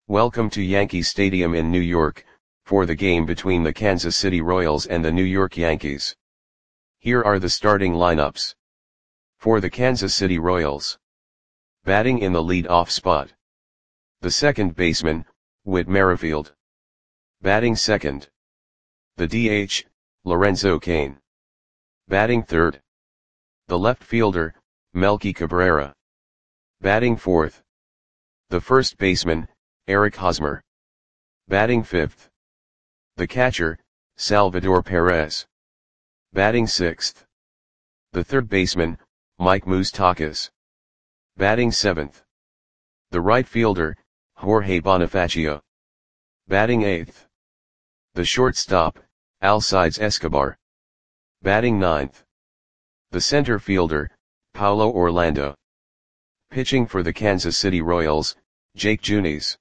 Welcome to Yankee Stadium in New York, for the game between the Kansas City Royals and the New York Yankees. Here are the starting lineups. For the Kansas City Royals. Batting in the lead-off spot. The second baseman, Whit Merrifield. Batting second. The DH, Lorenzo Cain. Batting third. The left fielder, Melky Cabrera. Batting fourth. The first baseman, Eric Hosmer. Batting fifth. The catcher, Salvador Perez. Batting sixth. The third baseman, Mike Moustakas. Batting seventh. The right fielder, Jorge Bonifacio. Batting eighth. The shortstop, Alcides Escobar. Batting ninth. The center fielder, Paulo Orlando. Pitching for the Kansas City Royals, Jake Junis.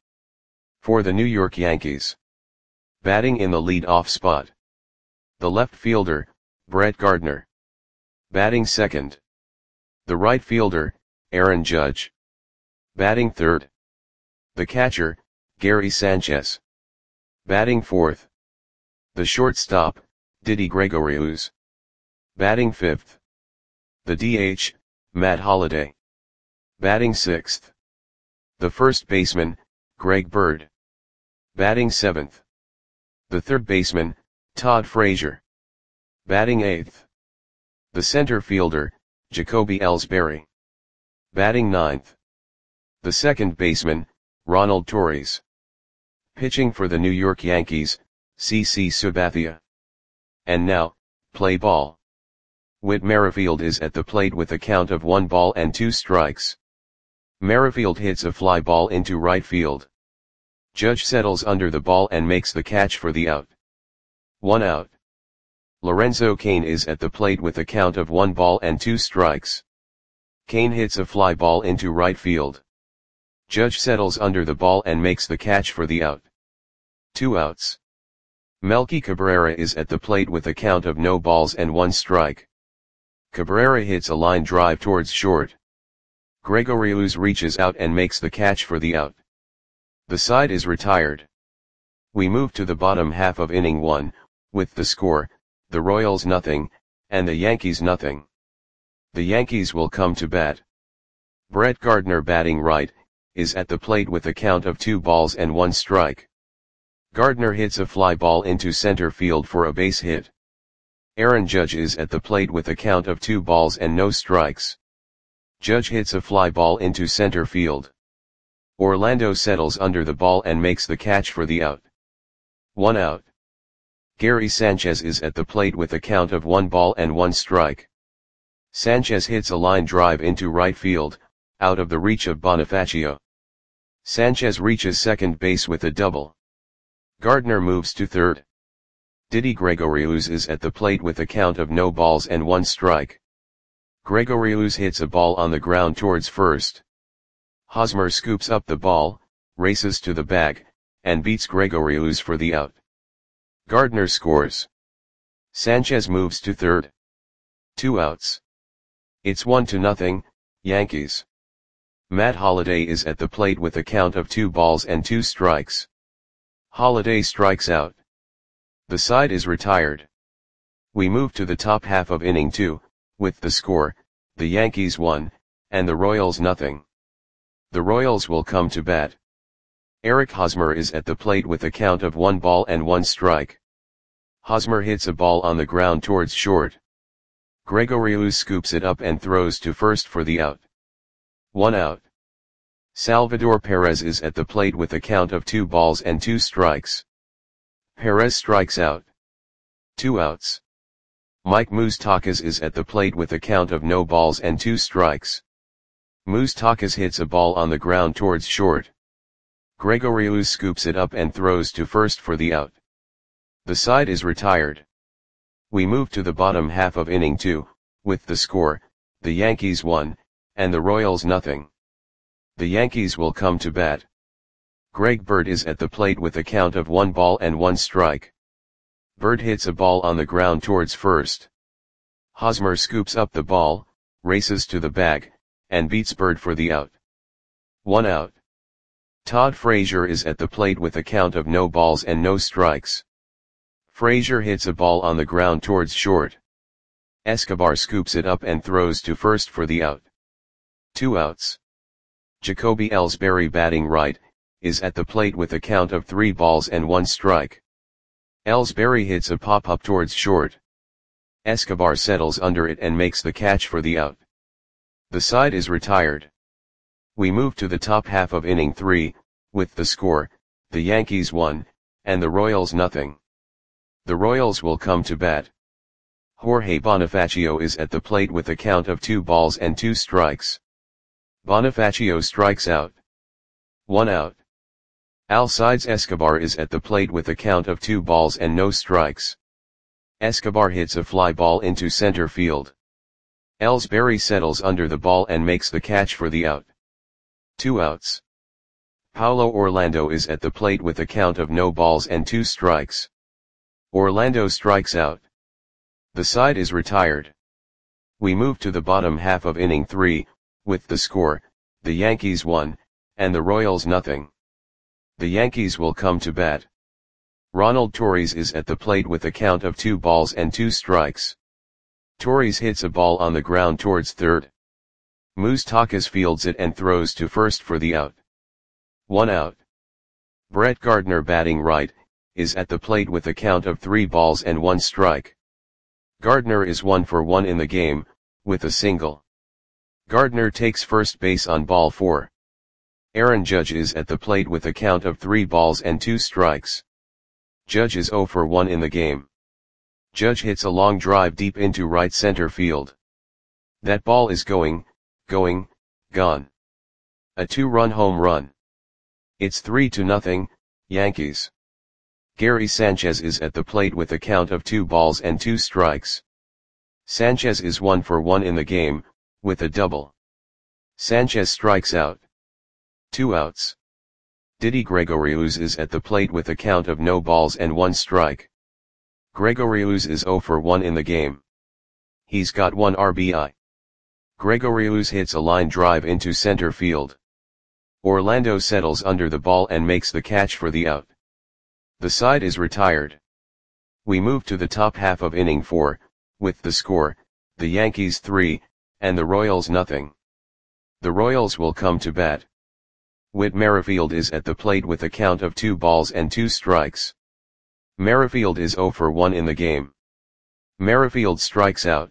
For the New York Yankees. Batting in the lead-off spot. The left fielder, Brett Gardner. Batting second. The right fielder, Aaron Judge. Batting third. The catcher, Gary Sanchez. Batting fourth. The shortstop, Didi Gregorius. Batting fifth. The DH, Matt Holliday. Batting sixth. The first baseman, Greg Bird. Batting seventh. The third baseman, Todd Frazier. Batting eighth. The center fielder, Jacoby Ellsbury. Batting ninth. The second baseman, Ronald Torres. Pitching for the New York Yankees, CC Sabathia. And now, play ball. Whit Merrifield is at the plate with a count of 1 ball and 2 strikes. Merrifield hits a fly ball into right field. Judge settles under the ball and makes the catch for the out. 1 out. Lorenzo Cain is at the plate with a count of 1 ball and 2 strikes. Cain hits a fly ball into right field. Judge settles under the ball and makes the catch for the out. 2 outs. Melky Cabrera is at the plate with a count of no balls and 1 strike. Cabrera hits a line drive towards short. Gregorius reaches out and makes the catch for the out. The side is retired. We move to the bottom half of inning 1, with the score, the Royals nothing, and the Yankees nothing. The Yankees will come to bat. Brett Gardner batting right, is at the plate with a count of 2 balls and 1 strike. Gardner hits a fly ball into center field for a base hit. Aaron Judge is at the plate with a count of 2 balls and no strikes. Judge hits a fly ball into center field. Orlando settles under the ball and makes the catch for the out. 1 out. Gary Sanchez is at the plate with a count of 1 ball and 1 strike. Sanchez hits a line drive into right field, out of the reach of Bonifacio. Sanchez reaches second base with a double. Gardner moves to third. Didi Gregorius is at the plate with a count of no balls and 1 strike. Gregorius hits a ball on the ground towards first. Hosmer scoops up the ball, races to the bag, and beats Gregorius for the out. Gardner scores. Sanchez moves to third. 2 outs. It's 1-0, Yankees. Matt Holliday is at the plate with a count of 2 balls and 2 strikes. Holliday strikes out. The side is retired. We move to the top half of inning 2, with the score, the Yankees 1, and the Royals nothing. The Royals will come to bat. Eric Hosmer is at the plate with a count of 1 ball and 1 strike. Hosmer hits a ball on the ground towards short. Gregorius scoops it up and throws to first for the out. 1 out. Salvador Perez is at the plate with a count of 2 balls and 2 strikes. Perez strikes out. 2 outs. Mike Moustakas is at the plate with a count of no balls and 2 strikes. Moustakas hits a ball on the ground towards short. Gregorius scoops it up and throws to first for the out. The side is retired. We move to the bottom half of inning 2, with the score, the Yankees 1, and the Royals nothing. The Yankees will come to bat. Greg Bird is at the plate with a count of 1 ball and 1 strike. Bird hits a ball on the ground towards first. Hosmer scoops up the ball, races to the bag, and beats Bird for the out. 1 out. Todd Frazier is at the plate with a count of no balls and no strikes. Frazier hits a ball on the ground towards short. Escobar scoops it up and throws to first for the out. 2 outs. Jacoby Ellsbury, batting right, is at the plate with a count of 3 balls and 1 strike. Ellsbury hits a pop-up towards short. Escobar settles under it and makes the catch for the out. The side is retired. We move to the top half of inning 3, with the score, the Yankees 1, and the Royals nothing. The Royals will come to bat. Jorge Bonifacio is at the plate with a count of 2 balls and 2 strikes. Bonifacio strikes out. 1 out. Alcides Escobar is at the plate with a count of 2 balls and no strikes. Escobar hits a fly ball into center field. Ellsbury settles under the ball and makes the catch for the out. 2 outs. Paulo Orlando is at the plate with a count of no balls and 2 strikes. Orlando strikes out. The side is retired. We move to the bottom half of inning 3, with the score, the Yankees 1, and the Royals nothing. The Yankees will come to bat. Ronald Torres is at the plate with a count of 2 balls and 2 strikes. Torres hits a ball on the ground towards third. Moustakas fields it and throws to first for the out. 1 out. Brett Gardner, batting right, is at the plate with a count of 3 balls and 1 strike. Gardner is 1 for 1 in the game, with a single. Gardner takes first base on ball 4. Aaron Judge is at the plate with a count of 3 balls and 2 strikes. Judge is 0 for 1 in the game. Judge hits a long drive deep into right center field. That ball is gone. A 2-run home run. It's 3-0, Yankees. Gary Sanchez is at the plate with a count of 2 balls and 2 strikes. Sanchez is 1 for 1 in the game, with a double. Sanchez strikes out. 2 outs. Didi Gregorius is at the plate with a count of no balls and 1 strike. Gregorius is 0 for 1 in the game. He's got 1 RBI. Gregorius hits a line drive into center field. Orlando settles under the ball and makes the catch for the out. The side is retired. We move to the top half of inning 4, with the score, the Yankees 3, and the Royals nothing. The Royals will come to bat. Whit Merrifield is at the plate with a count of 2 balls and 2 strikes. Merrifield is 0 for 1 in the game. Merrifield strikes out.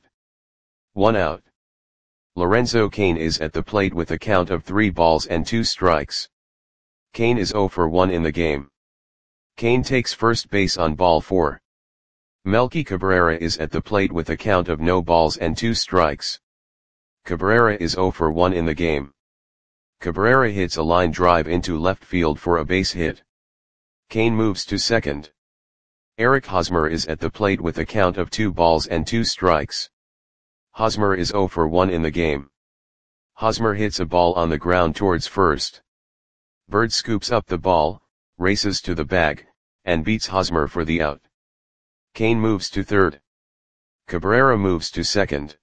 1 out. Lorenzo Cain is at the plate with a count of 3 balls and 2 strikes. Cain is 0 for 1 in the game. Cain takes first base on ball 4. Melky Cabrera is at the plate with a count of no balls and 2 strikes. Cabrera is 0 for 1 in the game. Cabrera hits a line drive into left field for a base hit. Cain moves to second. Eric Hosmer is at the plate with a count of 2 balls and 2 strikes. Hosmer is 0 for 1 in the game. Hosmer hits a ball on the ground towards first. Bird scoops up the ball, races to the bag, and beats Hosmer for the out. Cain moves to third. Cabrera moves to second.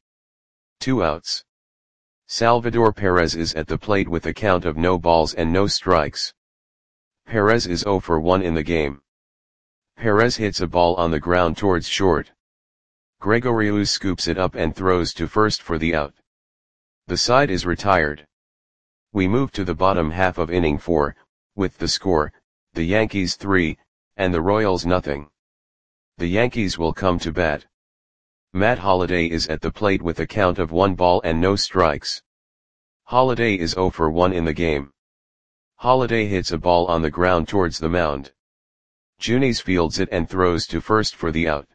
2 outs. Salvador Perez is at the plate with a count of no balls and no strikes. Perez is 0 for 1 in the game. Perez hits a ball on the ground towards short. Gregorius scoops it up and throws to first for the out. The side is retired. We move to the bottom half of inning 4, with the score, the Yankees 3, and the Royals nothing. The Yankees will come to bat. Matt Holliday is at the plate with a count of 1 ball and no strikes. Holliday is 0 for 1 in the game. Holliday hits a ball on the ground towards the mound. Junis fields it and throws to first for the out.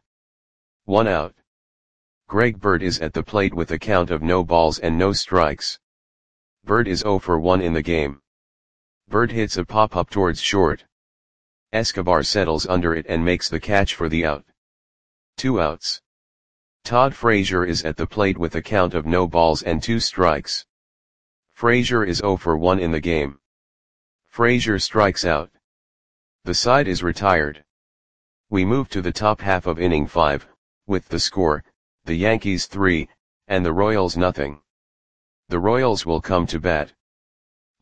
1 out. Greg Bird is at the plate with a count of no balls and no strikes. Bird is 0 for 1 in the game. Bird hits a pop-up towards short. Escobar settles under it and makes the catch for the out. 2 outs. Todd Frazier is at the plate with a count of no balls and 2 strikes. Frazier is 0 for 1 in the game. Frazier strikes out. The side is retired. We move to the top half of inning 5, with the score, the Yankees 3, and the Royals nothing. The Royals will come to bat.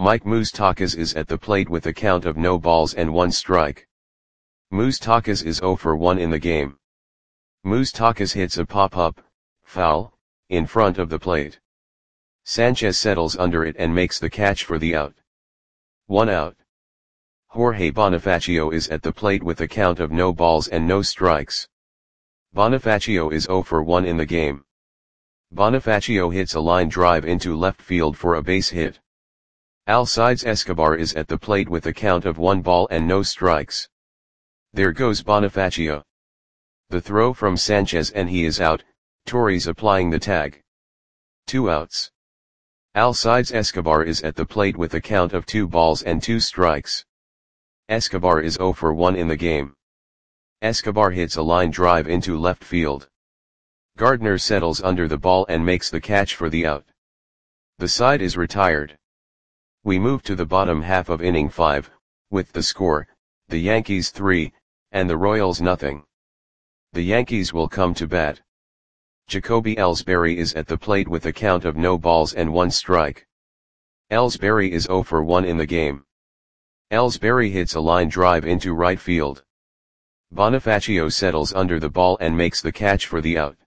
Mike Moustakas is at the plate with a count of no balls and 1 strike. Moustakas is 0 for 1 in the game. Moustakas hits a pop-up, foul, in front of the plate. Sanchez settles under it and makes the catch for the out. 1 out. Jorge Bonifacio is at the plate with a count of no balls and no strikes. Bonifacio is 0 for 1 in the game. Bonifacio hits a line drive into left field for a base hit. Alcides Escobar is at the plate with a count of 1 ball and no strikes. There goes Bonifacio. The throw from Sanchez and he is out, Torres applying the tag. 2 outs. Alcides Escobar is at the plate with a count of 2 balls and 2 strikes. Escobar is 0 for 1 in the game. Escobar hits a line drive into left field. Gardner settles under the ball and makes the catch for the out. The side is retired. We move to the bottom half of inning 5, with the score, the Yankees 3, and the Royals nothing. The Yankees will come to bat. Jacoby Ellsbury is at the plate with a count of no balls and 1 strike. Ellsbury is 0 for 1 in the game. Ellsbury hits a line drive into right field. Bonifacio settles under the ball and makes the catch for the out.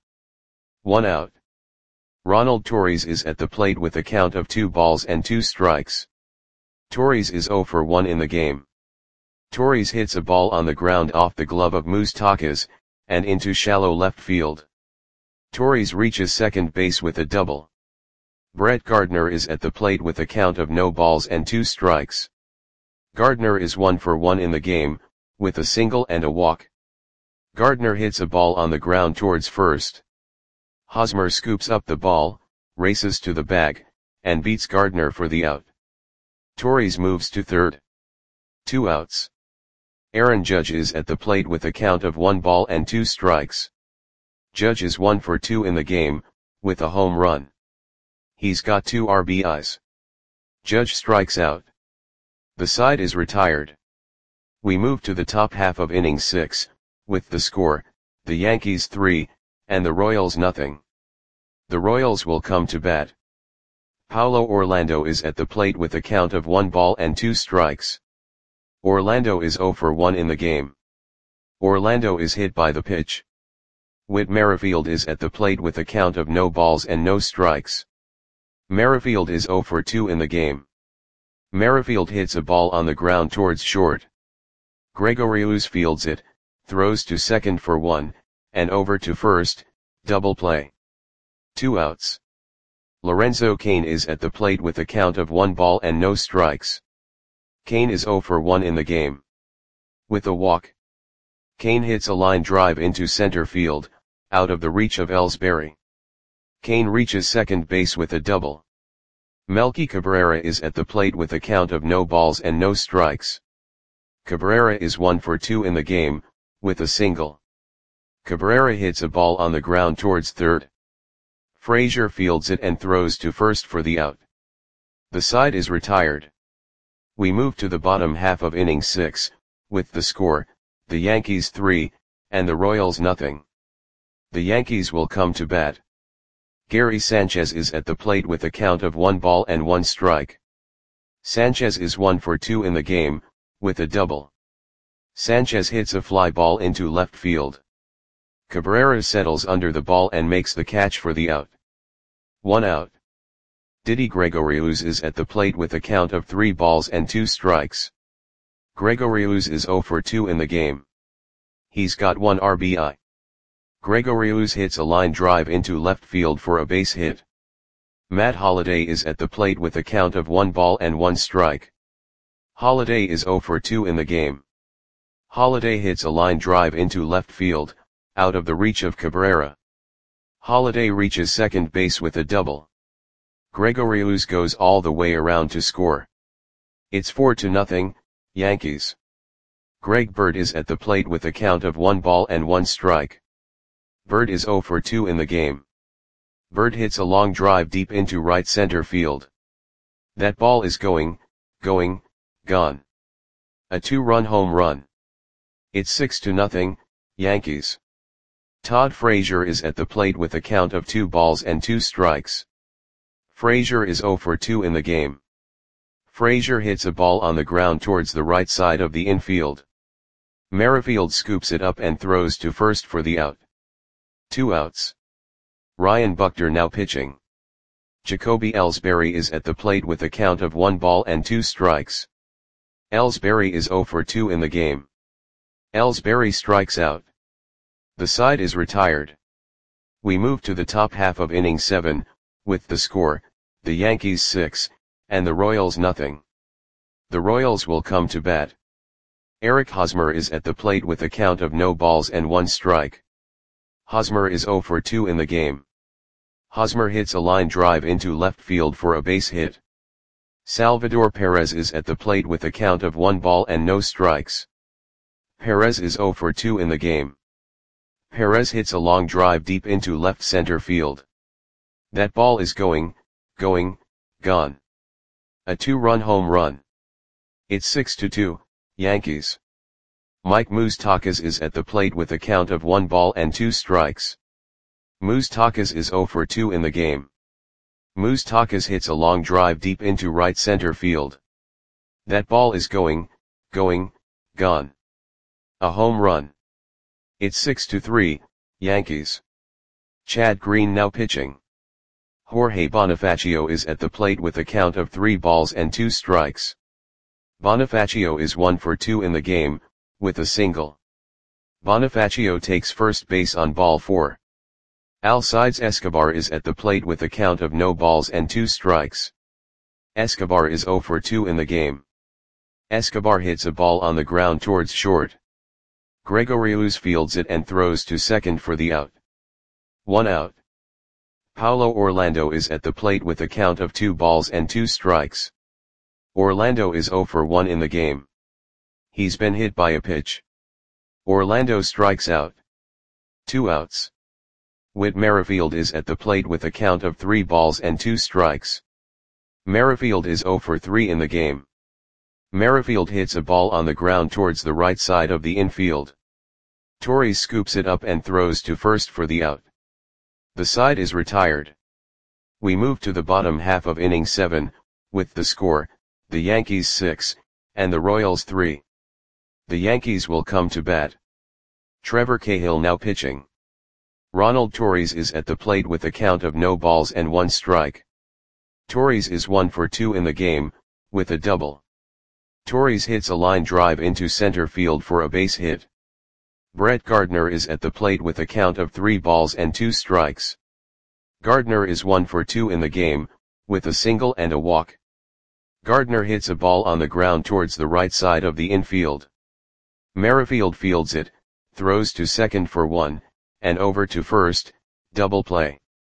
1 out. Ronald Torres is at the plate with a count of 2 balls and 2 strikes. Torres is 0 for 1 in the game. Torres hits a ball on the ground off the glove of Moustakas, and into shallow left field. Torres reaches second base with a double. Brett Gardner is at the plate with a count of no balls and 2 strikes. Gardner is 1 for 1 in the game, with a single and a walk. Gardner hits a ball on the ground towards first. Hosmer scoops up the ball, races to the bag, and beats Gardner for the out. Torres moves to third. 2 outs. Aaron Judge is at the plate with a count of 1 ball and 2 strikes. Judge is 1 for 2 in the game, with a home run. He's got 2 RBIs. Judge strikes out. The side is retired. We move to the top half of inning 6, with the score, the Yankees 3, and the Royals nothing. The Royals will come to bat. Paulo Orlando is at the plate with a count of 1 ball and 2 strikes. Orlando is 0 for 1 in the game. Orlando is hit by the pitch. Whit Merrifield is at the plate with a count of no balls and no strikes. Merrifield is 0 for 2 in the game. Merrifield hits a ball on the ground towards short. Gregorius fields it, throws to second for 1, and over to first, double play. 2 outs. Lorenzo Cain is at the plate with a count of 1 ball and no strikes. Cain is 0 for 1 in the game. With a walk. Cain hits a line drive into center field, out of the reach of Ellsbury. Cain reaches second base with a double. Melky Cabrera is at the plate with a count of no balls and no strikes. Cabrera is 1 for 2 in the game, with a single. Cabrera hits a ball on the ground towards third. Frazier fields it and throws to first for the out. The side is retired. We move to the bottom half of inning 6, with the score, the Yankees 3, and the Royals nothing. The Yankees will come to bat. Gary Sanchez is at the plate with a count of 1 ball and 1 strike. Sanchez is 1 for 2 in the game, with a double. Sanchez hits a fly ball into left field. Cabrera settles under the ball and makes the catch for the out. 1 out. Didi Gregorius is at the plate with a count of 3 balls and 2 strikes. Gregorius is 0 for 2 in the game. He's got 1 RBI. Gregorius hits a line drive into left field for a base hit. Matt Holliday is at the plate with a count of 1 ball and 1 strike. Holliday is 0 for 2 in the game. Holliday hits a line drive into left field, out of the reach of Cabrera. Holliday reaches second base with a double. Gregorius goes all the way around to score. It's 4-0, Yankees. Greg Bird is at the plate with a count of 1 ball and 1 strike. Bird is 0 for 2 in the game. Bird hits a long drive deep into right center field. That ball is gone. A 2-run home run. It's 6-0, Yankees. Todd Frazier is at the plate with a count of 2 balls and 2 strikes. Frazier is 0 for 2 in the game. Frazier hits a ball on the ground towards the right side of the infield. Merrifield scoops it up and throws to first for the out. 2 outs. Ryan Buchter now pitching. Jacoby Ellsbury is at the plate with a count of 1 ball and 2 strikes. Ellsbury is 0 for 2 in the game. Ellsbury strikes out. The side is retired. We move to the top half of inning 7, with the score, the Yankees 6, and the Royals nothing. The Royals will come to bat. Eric Hosmer is at the plate with a count of no balls and 1 strike. Hosmer is 0 for 2 in the game. Hosmer hits a line drive into left field for a base hit. Salvador Perez is at the plate with a count of 1 ball and no strikes. Perez is 0 for 2 in the game. Perez hits a long drive deep into left center field. That ball is gone. A 2-run home run. It's 6-2, Yankees. Mike Moustakas is at the plate with a count of 1 ball and 2 strikes. Moustakas is 0 for 2 in the game. Moustakas hits a long drive deep into right center field. That ball is gone. A home run. It's 6-3, Yankees. Chad Green now pitching. Jorge Bonifacio is at the plate with a count of 3 balls and 2 strikes. Bonifacio is 1 for 2 in the game, with a single. Bonifacio takes first base on ball 4. Alcides Escobar is at the plate with a count of no balls and 2 strikes. Escobar is 0 for 2 in the game. Escobar hits a ball on the ground towards short. Gregorius fields it and throws to second for the out. 1 out. Paulo Orlando is at the plate with a count of 2 balls and 2 strikes. Orlando is 0 for 1 in the game. He's been hit by a pitch. Orlando strikes out. 2 outs. Whit Merrifield is at the plate with a count of 3 balls and 2 strikes. Merrifield is 0 for 3 in the game. Merrifield hits a ball on the ground towards the right side of the infield. Torres scoops it up and throws to first for the out. The side is retired. We move to the bottom half of inning 7, with the score, the Yankees 6, and the Royals 3. The Yankees will come to bat. Trevor Cahill now pitching. Ronald Torres is at the plate with a count of no balls and 1 strike. Torres is 1 for 2 in the game, with a double. Torres hits a line drive into center field for a base hit. Brett Gardner is at the plate with a count of 3 balls and 2 strikes. Gardner is 1 for 2 in the game, with a single and a walk. Gardner hits a ball on the ground towards the right side of the infield. Merrifield fields it, throws to second for 1, and over to first, double play.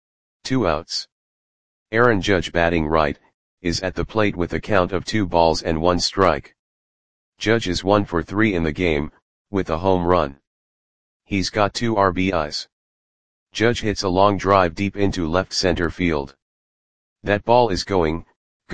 2 outs. Aaron Judge batting right, is at the plate with a count of 2 balls and 1 strike. Judge is 1 for 3 in the game, with a home run. He's got 2 RBIs. Judge hits a long drive deep into left center field. That ball is gone.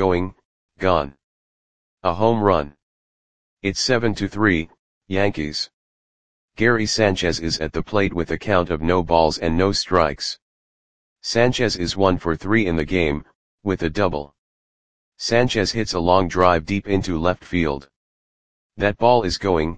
A home run. It's 7-3, Yankees. Gary Sanchez is at the plate with a count of no balls and no strikes. Sanchez is 1 for 3 in the game, with a double. Sanchez hits a long drive deep into left field. That ball is gone.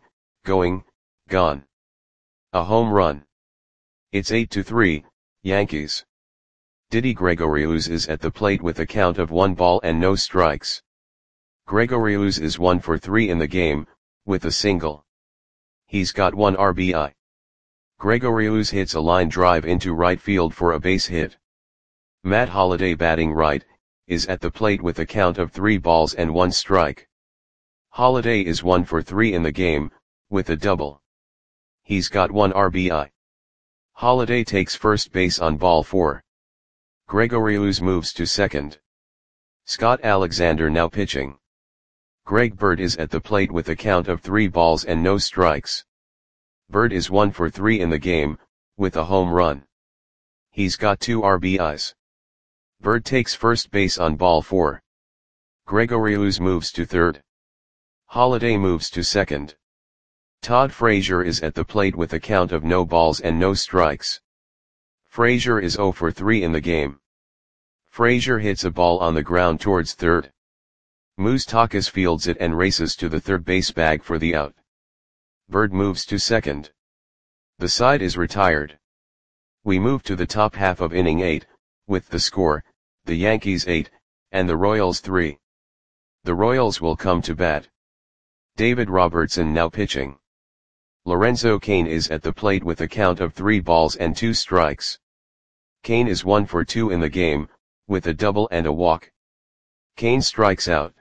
A home run. It's 8-3, Yankees. Didi Gregorius is at the plate with a count of 1 ball and no strikes. Gregorius is 1 for 3 in the game, with a single. He's got 1 RBI. Gregorius hits a line drive into right field for a base hit. Matt Holliday batting right, is at the plate with a count of 3 balls and 1 strike. Holliday is 1 for 3 in the game, with a double. He's got 1 RBI. Holliday takes first base on ball 4. Gregorius moves to second. Scott Alexander now pitching. Greg Bird is at the plate with a count of 3 balls and no strikes. Bird is 1 for 3 in the game, with a home run. He's got 2 RBIs. Bird takes first base on ball 4. Gregorius moves to third. Holliday moves to second. Todd Frazier is at the plate with a count of no balls and no strikes. Frazier is 0 for 3 in the game. Frazier hits a ball on the ground towards third. Moustakas fields it and races to the third base bag for the out. Bird moves to second. The side is retired. We move to the top half of inning 8, with the score, the Yankees 8, and the Royals 3. The Royals will come to bat. David Robertson now pitching. Lorenzo Cain is at the plate with a count of 3 balls and 2 strikes. Cain is 1 for 2 in the game, with a double and a walk. Cain strikes out.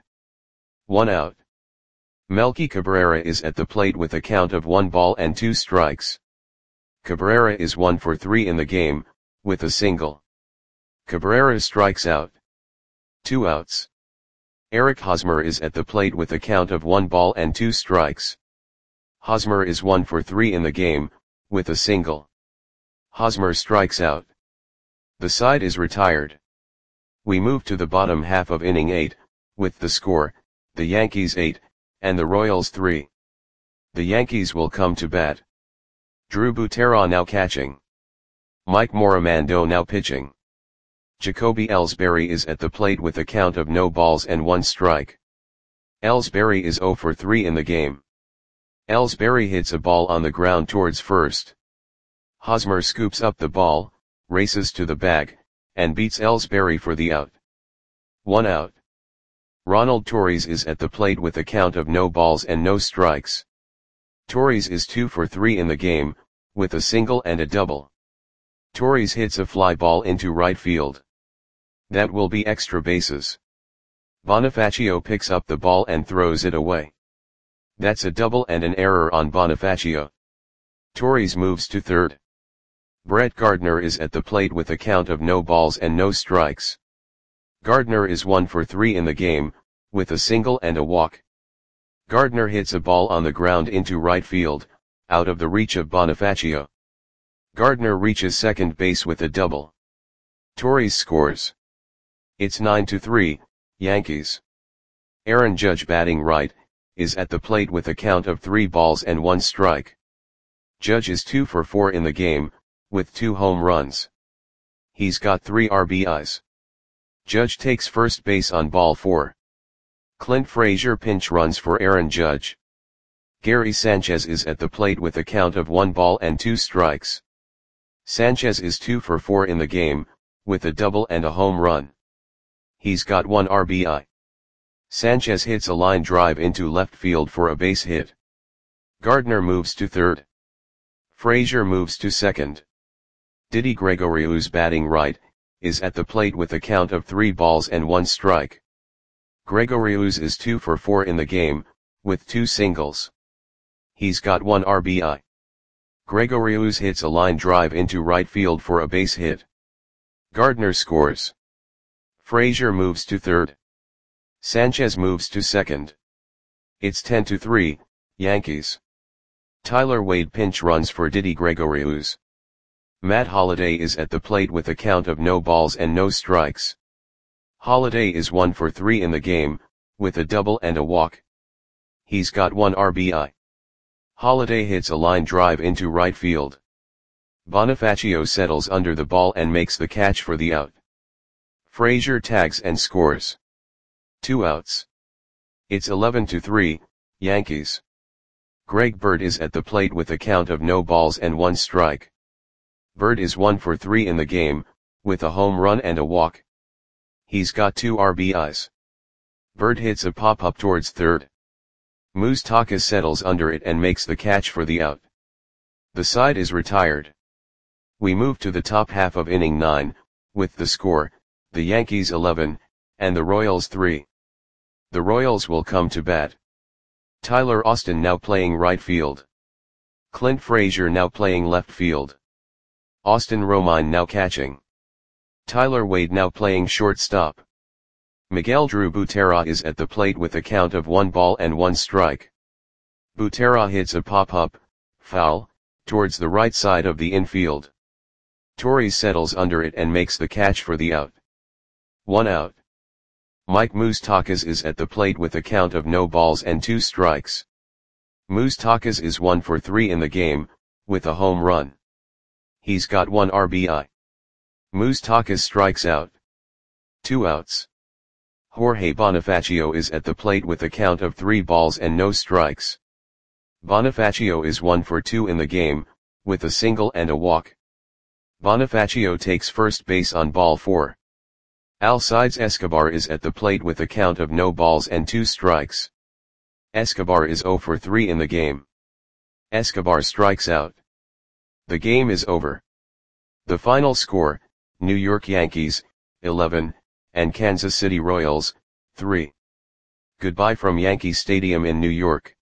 1 out. Melky Cabrera is at the plate with a count of 1 ball and 2 strikes. Cabrera is 1 for 3 in the game, with a single. Cabrera strikes out. 2 outs. Eric Hosmer is at the plate with a count of 1 ball and 2 strikes. Hosmer is 1 for 3 in the game, with a single. Hosmer strikes out. The side is retired. We move to the bottom half of inning 8, with the score, the Yankees 8, and the Royals 3. The Yankees will come to bat. Drew Butera now catching. Mike Morimando now pitching. Jacoby Ellsbury is at the plate with a count of no balls and 1 strike. Ellsbury is 0 for 3 in the game. Ellsbury hits a ball on the ground towards first. Hosmer scoops up the ball, races to the bag, and beats Ellsbury for the out. 1 out. Ronald Torres is at the plate with a count of no balls and no strikes. Torres is 2 for 3 in the game, with a single and a double. Torres hits a fly ball into right field. That will be extra bases. Bonifacio picks up the ball and throws it away. That's a double and an error on Bonifacio. Torres moves to third. Brett Gardner is at the plate with a count of no balls and no strikes. Gardner is 1 for 3 in the game, with a single and a walk. Gardner hits a ball on the ground into right field, out of the reach of Bonifacio. Gardner reaches second base with a double. Torres scores. It's 9-3, Yankees. Aaron Judge batting right, is at the plate with a count of 3 balls and 1 strike. Judge is 2 for 4 in the game, with 2 home runs. He's got 3 RBIs. Judge takes first base on ball 4. Clint Frazier pinch runs for Aaron Judge. Gary Sanchez is at the plate with a count of 1 ball and 2 strikes. Sanchez is 2 for 4 in the game, with a double and a home run. He's got 1 RBI. Sanchez hits a line drive into left field for a base hit. Gardner moves to third. Frazier moves to second. Didi Gregorius batting right, is at the plate with a count of 3 balls and 1 strike. Gregorius is 2 for 4 in the game, with 2 singles. He's got 1 RBI. Gregorius hits a line drive into right field for a base hit. Gardner scores. Frazier moves to third. Sanchez moves to second. It's 10-3, Yankees. Tyler Wade pinch runs for Didi Gregorius. Matt Holliday is at the plate with a count of no balls and no strikes. Holliday is 1 for 3 in the game, with a double and a walk. He's got 1 RBI. Holliday hits a line drive into right field. Bonifacio settles under the ball and makes the catch for the out. Frazier tags and scores. 2 outs. It's 11-3, Yankees. Greg Bird is at the plate with a count of no balls and 1 strike. Bird is 1 for 3 in the game, with a home run and a walk. He's got 2 RBIs. Bird hits a pop-up towards third. Moustakas settles under it and makes the catch for the out. The side is retired. We move to the top half of inning 9, with the score, the Yankees 11, and the Royals 3. The Royals will come to bat. Tyler Austin now playing right field. Clint Frazier now playing left field. Austin Romine now catching. Tyler Wade now playing shortstop. Miguel Drew Butera is at the plate with a count of 1 ball and 1 strike. Butera hits a pop-up, foul, towards the right side of the infield. Torres settles under it and makes the catch for the out. 1 out. Mike Moustakas is at the plate with a count of no balls and 2 strikes. Moustakas is 1 for 3 in the game, with a home run. He's got 1 RBI. Moustakas strikes out. 2 outs. Jorge Bonifacio is at the plate with a count of 3 balls and no strikes. Bonifacio is 1 for 2 in the game, with a single and a walk. Bonifacio takes first base on ball 4. Alcides Escobar is at the plate with a count of no balls and 2 strikes. Escobar is 0 for 3 in the game. Escobar strikes out. The game is over. The final score, New York Yankees, 11, and Kansas City Royals, 3. Goodbye from Yankee Stadium in New York.